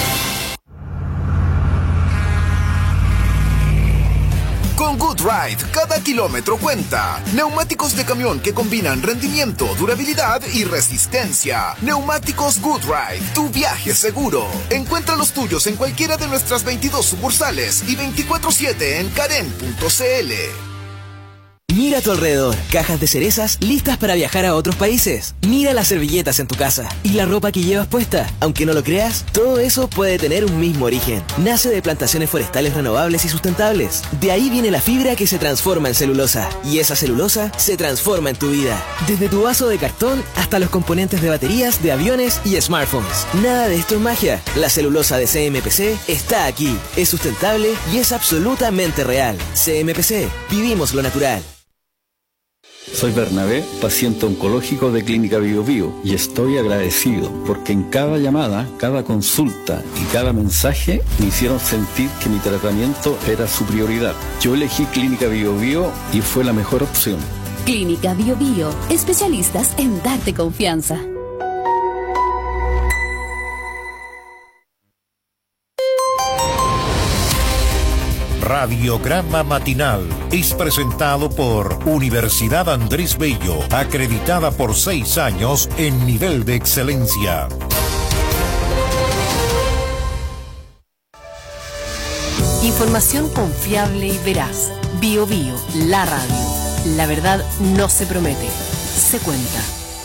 Con GoodRide, cada kilómetro cuenta. Neumáticos de camión que combinan rendimiento, durabilidad y resistencia. Neumáticos GoodRide, tu viaje seguro. Encuentra los tuyos en cualquiera de nuestras 22 sucursales y 24/7 en karen.cl. Mira a tu alrededor, cajas de cerezas listas para viajar a otros países. Mira las servilletas en tu casa y la ropa que llevas puesta. Aunque no lo creas, todo eso puede tener un mismo origen. Nace de plantaciones forestales renovables y sustentables. De ahí viene la fibra que se transforma en celulosa. Y esa celulosa se transforma en tu vida. Desde tu vaso de cartón hasta los componentes de baterías, de aviones y smartphones. Nada de esto es magia. La celulosa de CMPC está aquí. Es sustentable y es absolutamente real. CMPC, vivimos lo natural. Soy Bernabé, paciente oncológico de Clínica Bio Bio, y estoy agradecido porque en cada llamada, cada consulta y cada mensaje me hicieron sentir que mi tratamiento era su prioridad. Yo elegí Clínica Bio Bio y fue la mejor opción. Clínica Bio Bio, especialistas en darte confianza. Radiograma Matinal es presentado por Universidad Andrés Bello, acreditada por 6 años en nivel de excelencia. Información confiable y veraz. Bio Bio, la radio. La verdad no se promete, se cuenta.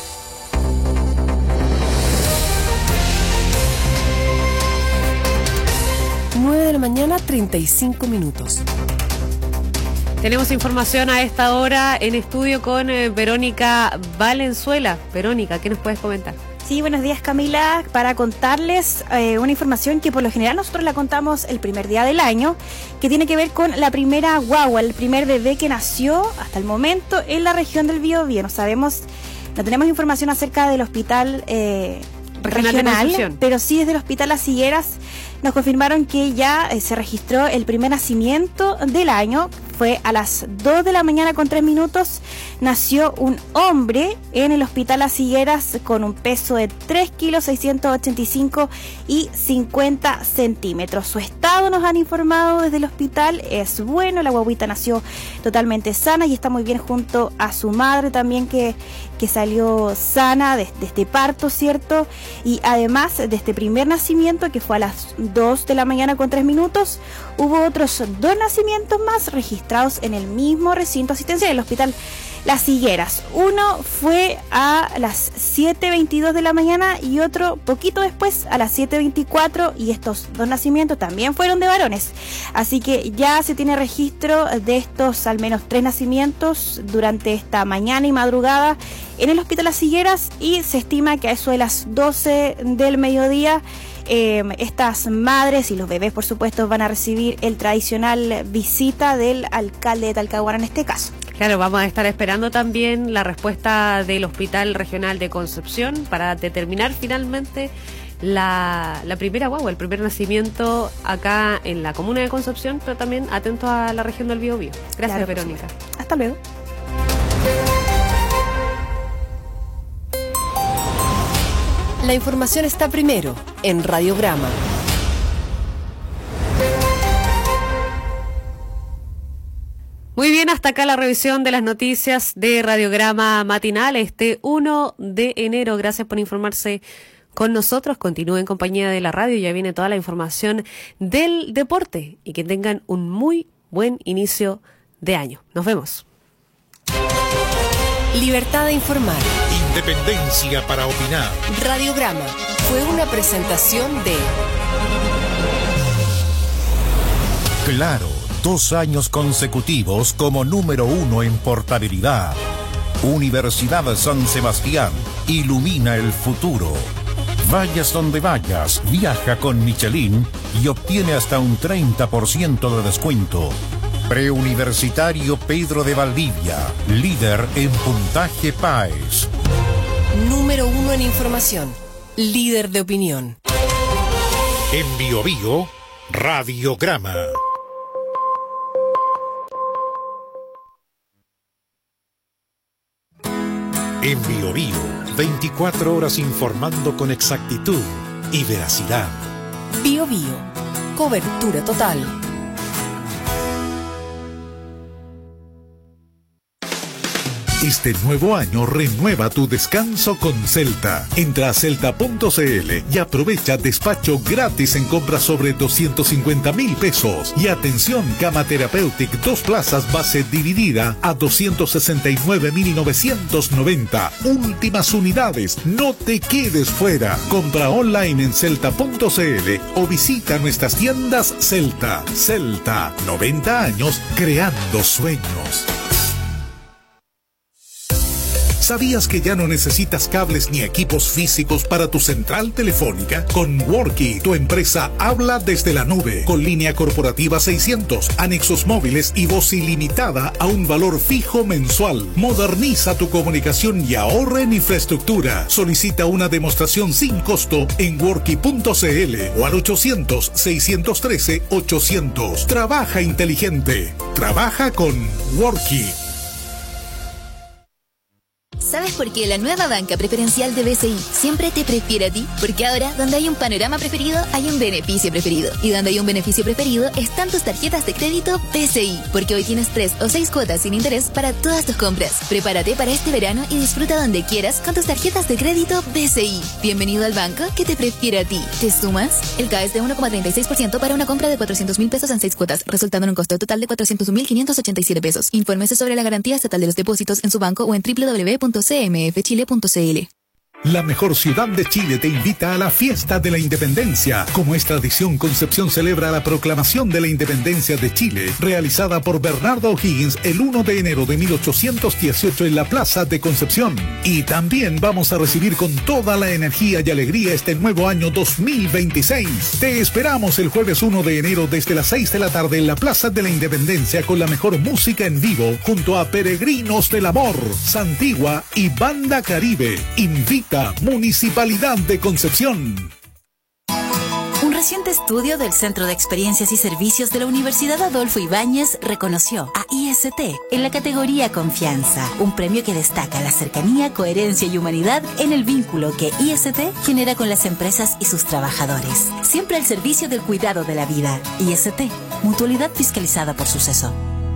9 de la mañana, 35 minutos. Tenemos información a esta hora en estudio con Verónica Valenzuela. Verónica, ¿qué nos puedes comentar? Sí, buenos días, Camila, para contarles una información que por lo general nosotros la contamos el primer día del año, que tiene que ver con la primera guagua, el primer bebé que nació hasta el momento en la región del Biobío. No tenemos información acerca del hospital regional, pero sí desde el hospital Las Higueras nos confirmaron que ya se registró el primer nacimiento del año. Fue a las 2 de la mañana con 3 minutos. Nació un hombre en el hospital Las Higueras con un peso de 3 kilos 685 y 50 centímetros. Su estado, nos han informado desde el hospital, es bueno. La guaguita nació totalmente sana y está muy bien junto a su madre también, que salió sana de este parto, ¿cierto? Y además de este primer nacimiento, que fue a las 2 de la mañana con 3 minutos, hubo otros 2 nacimientos más registrados en el mismo recinto asistencial, el hospital Las Higueras. Uno fue a las 7:22 de la mañana y otro poquito después a las 7:24, y estos 2 nacimientos también fueron de varones. Así que ya se tiene registro de estos al menos 3 nacimientos durante esta mañana y madrugada en el hospital Las Higueras, y se estima que a eso de las 12 del mediodía estas madres y los bebés, por supuesto, van a recibir el tradicional visita del alcalde de Talcahuano en este caso. Claro, vamos a estar esperando también la respuesta del Hospital Regional de Concepción para determinar finalmente la primera guagua, el primer nacimiento acá en la comuna de Concepción, pero también atentos a la región del Biobío. Gracias, claro, Verónica. Hasta luego. La información está primero en Radiograma. Muy bien, hasta acá la revisión de las noticias de Radiograma Matinal este 1 de enero. Gracias por informarse con nosotros. Continúen en compañía de la radio, ya viene toda la información del deporte, y que tengan un muy buen inicio de año. Nos vemos. Libertad de informar. Independencia para opinar. Radiograma fue una presentación de Claro, 2 años consecutivos como número 1 en portabilidad. Universidad San Sebastián ilumina el futuro. Vayas donde vayas, viaja con Michelin y obtiene hasta un 30% de descuento. Preuniversitario Pedro de Valdivia, líder en puntaje PAES. Número 1 en información, líder de opinión. En Biobío, Radiograma. En Biobío, 24 horas informando con exactitud y veracidad. Biobío, cobertura total. Este nuevo año renueva tu descanso con Celta. Entra a celta.cl y aprovecha despacho gratis en compras sobre 250.000 pesos. Y atención, Cama Therapeutic 2 plazas base dividida a 269.990. Últimas unidades, no te quedes fuera. Compra online en celta.cl o visita nuestras tiendas Celta. Celta, 90 años creando sueños. ¿Sabías que ya no necesitas cables ni equipos físicos para tu central telefónica? Con Worky, tu empresa habla desde la nube, con línea corporativa 600, anexos móviles y voz ilimitada a un valor fijo mensual. Moderniza tu comunicación y ahorra en infraestructura. Solicita una demostración sin costo en Worky.cl o al 800-613-800. Trabaja inteligente. Trabaja con Worky. ¿Sabes por qué la nueva banca preferencial de BCI siempre te prefiere a ti? Porque ahora, donde hay un panorama preferido, hay un beneficio preferido. Y donde hay un beneficio preferido, están tus tarjetas de crédito BCI. Porque hoy tienes 3 o 6 cuotas sin interés para todas tus compras. Prepárate para este verano y disfruta donde quieras con tus tarjetas de crédito BCI. Bienvenido al banco que te prefiere a ti. ¿Te sumas? El CAE es de 1,36% para una compra de 400.000 pesos en 6 cuotas, resultando en un costo total de 401.587 pesos. Infórmese sobre la garantía estatal de los depósitos en su banco o en www.cmfchile.cl. La mejor ciudad de Chile te invita a la Fiesta de la Independencia. Como es tradición, Concepción celebra la proclamación de la Independencia de Chile, realizada por Bernardo O'Higgins el 1 de enero de 1818 en la Plaza de Concepción. Y también vamos a recibir con toda la energía y alegría este nuevo año 2026. Te esperamos el jueves 1 de enero desde las 6 de la tarde en la Plaza de la Independencia con la mejor música en vivo junto a Peregrinos del Amor, Santigua y Banda Caribe. Invita Municipalidad de Concepción. Un reciente estudio del Centro de Experiencias y Servicios de la Universidad Adolfo Ibáñez reconoció a IST en la categoría Confianza, un premio que destaca la cercanía, coherencia y humanidad en el vínculo que IST genera con las empresas y sus trabajadores. Siempre al servicio del cuidado de la vida. IST, mutualidad fiscalizada por Suceso.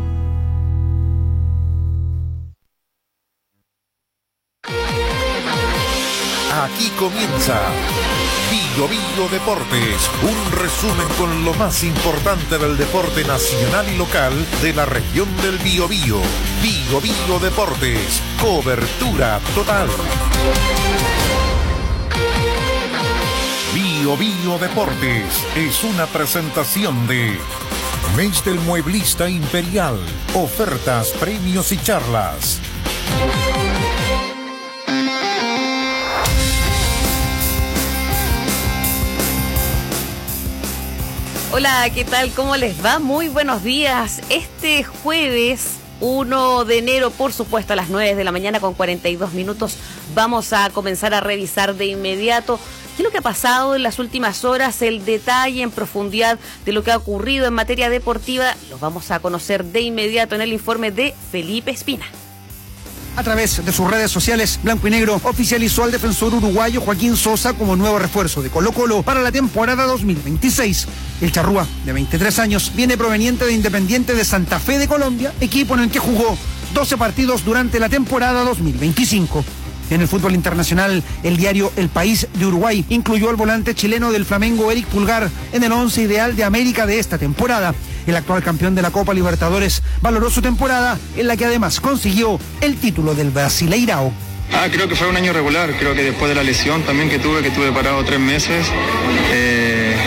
Aquí comienza Biobío Deportes, un resumen con lo más importante del deporte nacional y local de la región del Biobío. Biobío Deportes, cobertura total. Biobío Deportes es una presentación de Mes del Mueblista Imperial, ofertas, premios y charlas. Hola, ¿qué tal? ¿Cómo les va? Muy buenos días. Este jueves 1 de enero, por supuesto, a las 9 de la mañana con 42 minutos, vamos a comenzar a revisar de inmediato qué es lo que ha pasado en las últimas horas, el detalle en profundidad de lo que ha ocurrido en materia deportiva. Lo vamos a conocer de inmediato en el informe de Felipe Espina. A través de sus redes sociales, Blanco y Negro oficializó al defensor uruguayo Joaquín Sosa como nuevo refuerzo de Colo-Colo para la temporada 2026. El charrúa, de 23 años, viene proveniente de Independiente de Santa Fe de Colombia, equipo en el que jugó 12 partidos durante la temporada 2025. En el fútbol internacional, el diario El País de Uruguay incluyó al volante chileno del Flamengo Eric Pulgar en el 11 ideal de América de esta temporada. El actual campeón de la Copa Libertadores valoró su temporada, en la que además consiguió el título del Brasileirao. Creo que fue un año regular. Creo que después de la lesión también que tuve parado 3 meses, me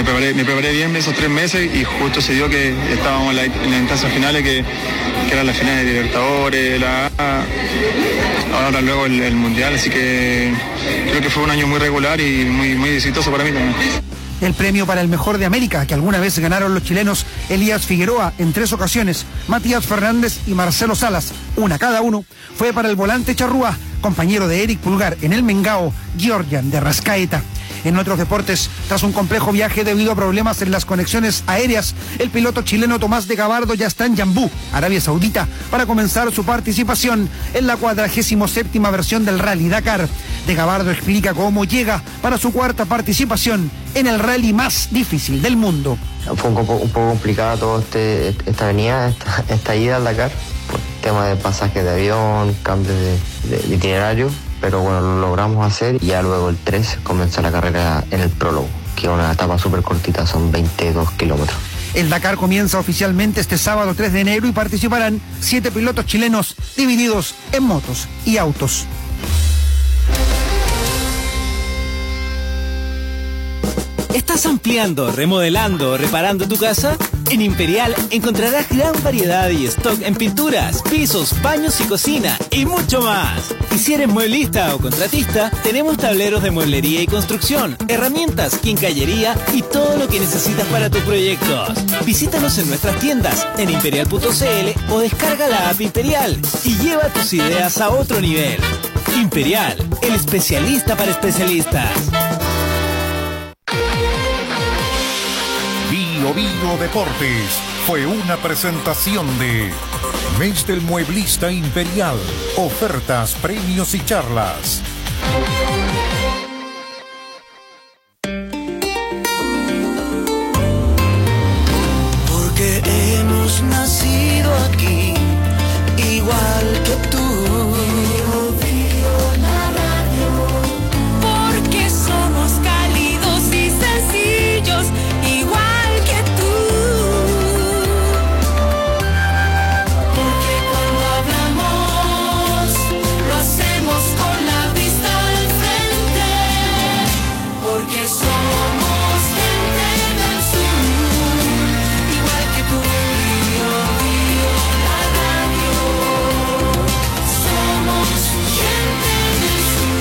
me preparé bien esos 3 meses y justo se dio que estábamos en las instancias finales que eran las finales de Libertadores, ahora luego el Mundial, así que creo que fue un año muy regular y muy exitoso para mí también. El premio para el mejor de América, que alguna vez ganaron los chilenos Elías Figueroa en 3 ocasiones, Matías Fernández y Marcelo Salas, una cada uno, fue para el volante charrúa, compañero de Eric Pulgar en el Mengao, Georgian de Rascaeta. En otros deportes, tras un complejo viaje debido a problemas en las conexiones aéreas, el piloto chileno Tomás de Gabardo ya está en Yambú, Arabia Saudita, para comenzar su participación en la 47ª versión del Rally Dakar. De Gabardo explica cómo llega para su 4ª participación en el rally más difícil del mundo. Fue un poco complicada toda esta venida, esta ida al Dakar, por tema de pasaje de avión, cambio de itinerario. Pero bueno, lo logramos hacer y ya luego el 3 comenzó la carrera en el prólogo, que es una etapa súper cortita, son 22 kilómetros. El Dakar comienza oficialmente este sábado 3 de enero y participarán 7 pilotos chilenos divididos en motos y autos. ¿Estás ampliando, remodelando o reparando tu casa? En Imperial encontrarás gran variedad y stock en pinturas, pisos, baños y cocina y mucho más. Y si eres mueblista o contratista, tenemos tableros de mueblería y construcción, herramientas, quincallería y todo lo que necesitas para tus proyectos. Visítanos en nuestras tiendas en imperial.cl o descarga la app Imperial y lleva tus ideas a otro nivel. Imperial, el especialista para especialistas. Bio Deportes fue una presentación de Mes del Mueblista Imperial. Ofertas, premios y charlas. Porque hemos nacido aquí, igual que tú. Porque somos cálidos y sencillos, igual que tú. Porque cuando hablamos, lo hacemos con la vista al frente. Porque somos gente del sur, igual que tú. La radio. Somos gente del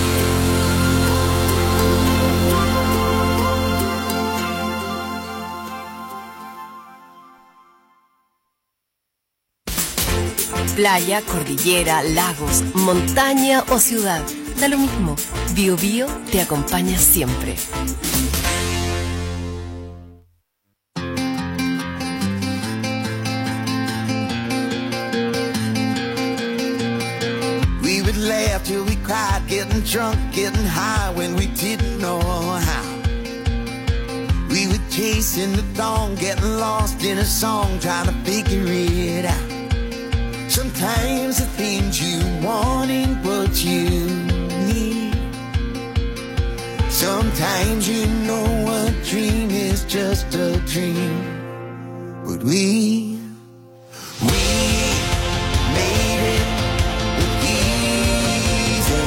Playa, cordillera, lagos, montaña o ciudad, da lo mismo. Bio Bio te acompaña siempre. We would laugh till we cried, getting drunk, getting high when we didn't know how. We were chasing the dawn, getting lost in a song, trying to figure it out. Sometimes the things you want ain't what you need. Sometimes you know a dream is just a dream. But we made it look easy.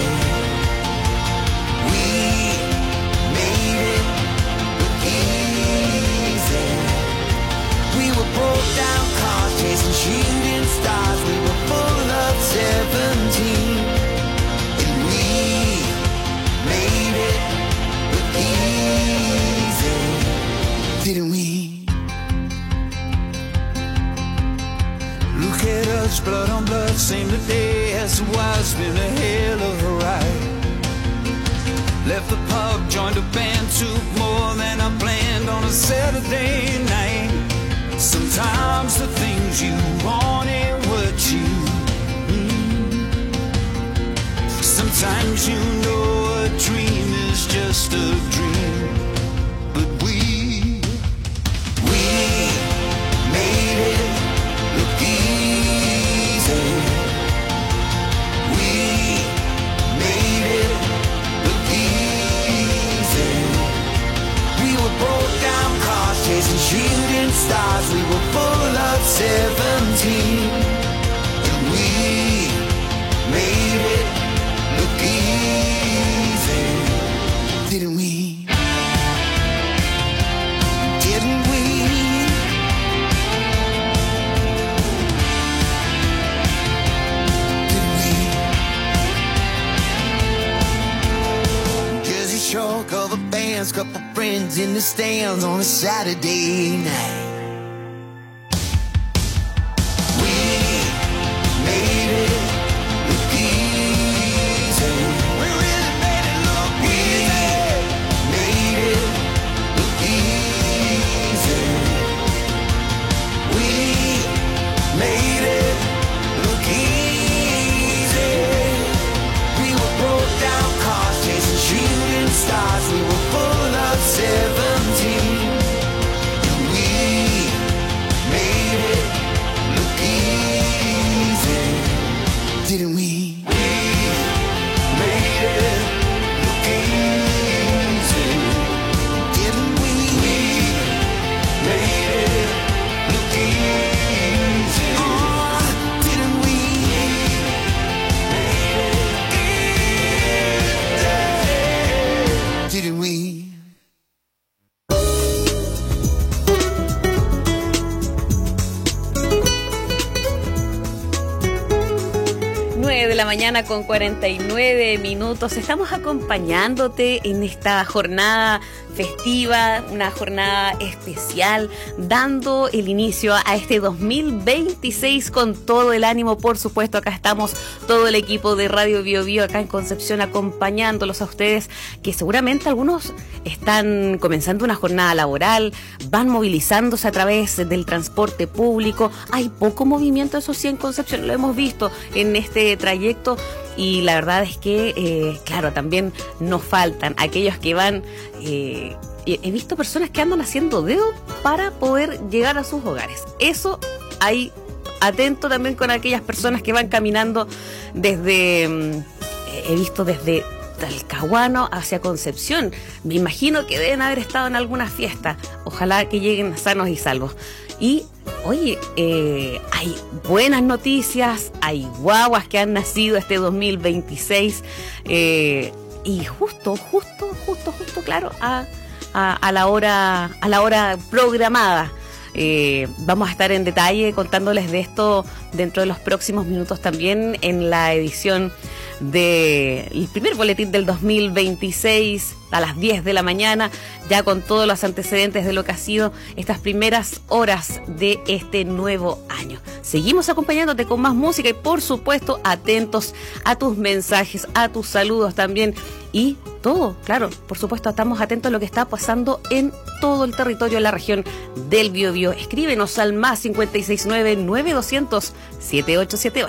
We made it look easy. We were broke down cars chasing shooting stars. We were full of 17. And we made it look easy. Didn't we? Look at us, blood on blood, same today as it was, been a hell of a ride. Left the pub, joined a band, took more than I planned on a Saturday night. Sometimes the things you want ain't what you need. Sometimes you know a dream is just a dream. But we made it look easy. We made it look easy. We were broke down cars chasing shooting stars. We were full of 17. And we made it look easy. Didn't we? fans in the stands on a Saturday night. Stars, we were full of 17, and we made it look easy, didn't we? We made it look easy, didn't we? We made it look easy, oh, didn't we? Made it easy, didn't we? 9 de la mañana con 49 minutos. Estamos acompañándote en esta jornada festiva, una jornada especial, dando el inicio a este 2026 con todo el ánimo. Por supuesto, acá estamos todo el equipo de Radio Bio Bio acá en Concepción acompañándolos a ustedes, que seguramente algunos están comenzando una jornada laboral, van movilizándose a través del transporte público. Hay poco movimiento, eso sí, en Concepción, lo hemos visto en este trayecto. Y la verdad es que, claro, también nos faltan aquellos que van... he visto personas que andan haciendo dedo para poder llegar a sus hogares. Eso hay, atento también con aquellas personas que van caminando desde... he visto desde Talcahuano hacia Concepción. Me imagino que deben haber estado en alguna fiesta. Ojalá que lleguen sanos y salvos. Y, oye, hay buenas noticias, hay guaguas que han nacido este 2026, y justo, claro, a la hora programada. Vamos a estar en detalle contándoles de esto dentro de los próximos minutos también en la edición del primer boletín del 2026 a las 10 de la mañana, ya con todos los antecedentes de lo que ha sido estas primeras horas de este nuevo año. Seguimos acompañándote con más música y, por supuesto, atentos a tus mensajes, a tus saludos también. Y todo, claro, por supuesto, estamos atentos a lo que está pasando en todo el territorio de la región del Biobío. Escríbenos al más 569-9200-7878.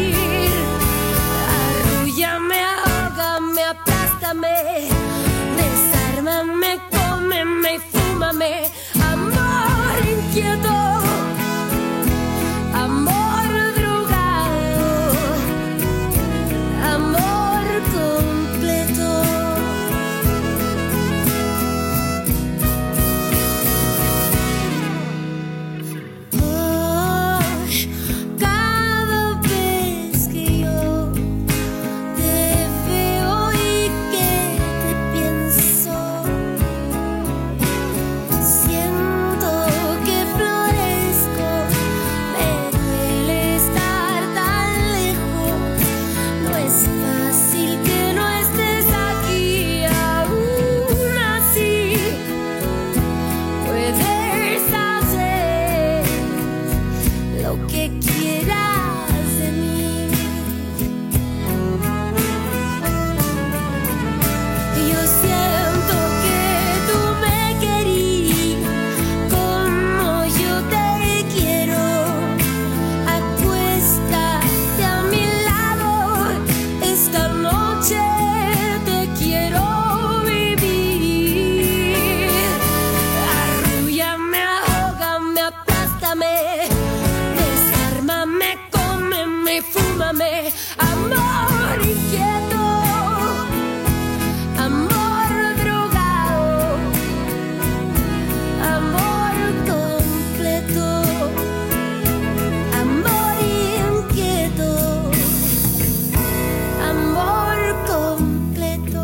Arrúllame, ahógame, aplástame, amor inquieto, amor drogado, amor completo, amor inquieto, amor completo.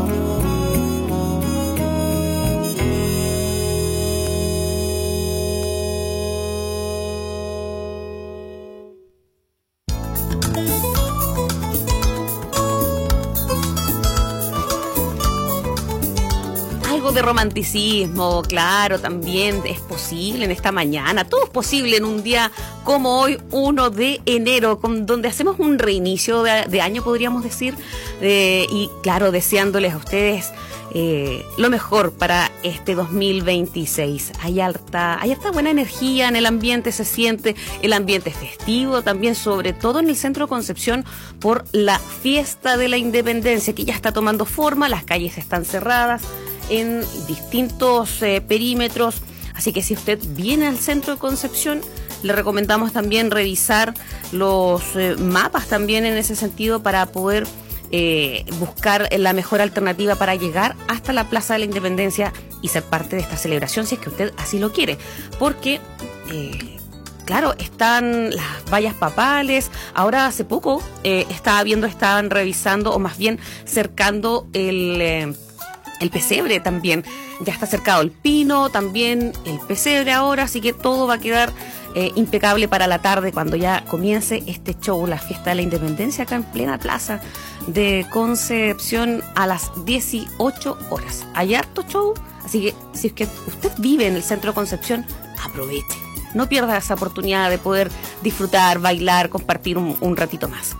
Algo de romanticismo, claro, también es posible en esta mañana. Todo es posible en un día como hoy, 1 de enero, donde hacemos un reinicio de año, podríamos decir. Y claro, deseándoles a ustedes lo mejor para este 2026. Hay harta buena energía en el ambiente, se siente el ambiente festivo, también sobre todo en el Centro de Concepción por la fiesta de la Independencia, que ya está tomando forma. Las calles están cerradas en distintos perímetros, así que si usted viene al Centro de Concepción, le recomendamos también revisar los mapas también en ese sentido para poder buscar la mejor alternativa para llegar hasta la Plaza de la Independencia y ser parte de esta celebración, si es que usted así lo quiere, porque claro, están las vallas papales. Ahora hace poco estaban revisando, o más bien cercando el pesebre también. Ya está cercado el pino, también el pesebre ahora, así que todo va a quedar impecable para la tarde cuando ya comience este show, la fiesta de la Independencia, acá en plena Plaza de Concepción a las 18 horas. Hay harto show, así que si es que usted vive en el Centro de Concepción, aproveche. No pierda esa oportunidad de poder disfrutar, bailar, compartir un ratito más.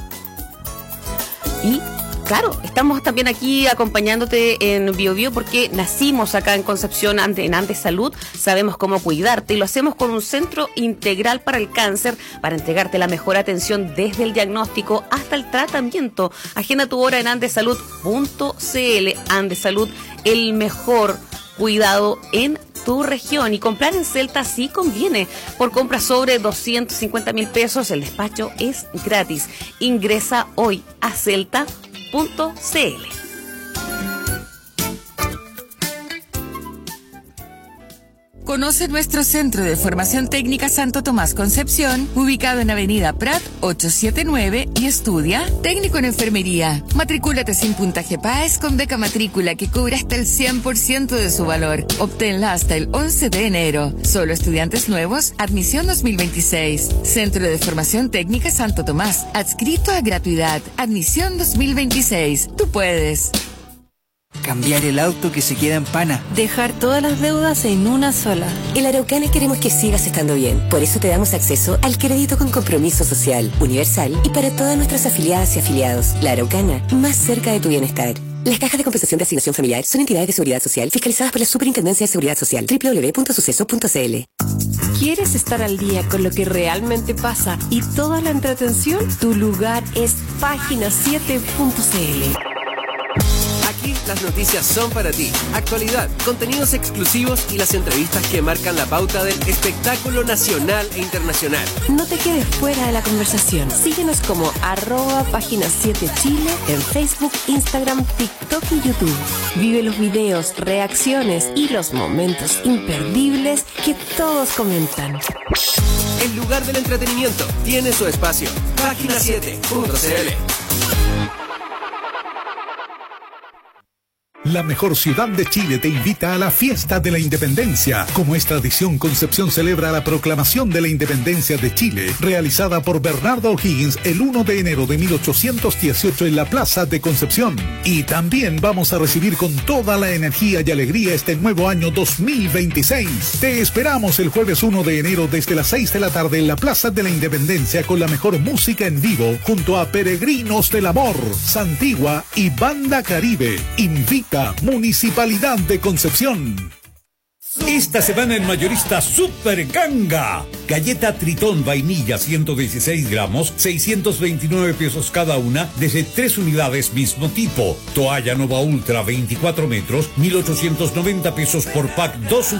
Y claro, estamos también aquí acompañándote en Bio Bio porque nacimos acá en Concepción en Andes Salud, sabemos cómo cuidarte y lo hacemos con un centro integral para el cáncer para entregarte la mejor atención desde el diagnóstico hasta el tratamiento. Agenda tu hora en andesalud.cl. Andes Salud, el mejor cuidado en tu región. Y comprar en Celta sí conviene. Por compras sobre 250.000 pesos, el despacho es gratis. Ingresa hoy a Celta.cl. Conoce nuestro Centro de Formación Técnica Santo Tomás Concepción, ubicado en Avenida Prat 879, y estudia técnico en enfermería. Matricúlate sin puntaje PAES con beca matrícula que cubre hasta el 100% de su valor. Obténla hasta el 11 de enero. Solo estudiantes nuevos, admisión 2026. Centro de Formación Técnica Santo Tomás, adscrito a gratuidad. Admisión 2026. Tú puedes. Cambiar el auto que se queda en pana. Dejar todas las deudas en una sola. En la Araucana queremos que sigas estando bien. Por eso te damos acceso al crédito con compromiso social, universal y para todas nuestras afiliadas y afiliados. La Araucana, más cerca de tu bienestar. Las cajas de compensación de asignación familiar son entidades de seguridad social fiscalizadas por la Superintendencia de Seguridad Social. www.suceso.cl. ¿Quieres estar al día con lo que realmente pasa y toda la entretención? Tu lugar es página7.cl. Aquí las noticias son para ti. Actualidad, contenidos exclusivos y las entrevistas que marcan la pauta del espectáculo nacional e internacional. No te quedes fuera de la conversación. Síguenos como @página7chile en Facebook, Instagram, TikTok y YouTube. Vive los videos, reacciones y los momentos imperdibles que todos comentan. El lugar del entretenimiento tiene su espacio. Página7.cl. La mejor ciudad de Chile te invita a la Fiesta de la Independencia. Como es tradición, Concepción celebra la proclamación de la Independencia de Chile, realizada por Bernardo O'Higgins el 1 de enero de 1818 en la Plaza de Concepción. Y también vamos a recibir con toda la energía y alegría este nuevo año 2026. Te esperamos el jueves 1 de enero desde las 6 de la tarde en la Plaza de la Independencia con la mejor música en vivo junto a Peregrinos del Amor, Santigua y Banda Caribe. Invita Municipalidad de Concepción. Esta semana en Mayorista Super Ganga. Galleta Tritón vainilla 116 gramos, 629 pesos cada una, desde 3 unidades mismo tipo. Toalla Nova Ultra 24 metros, 1890 pesos por pack 2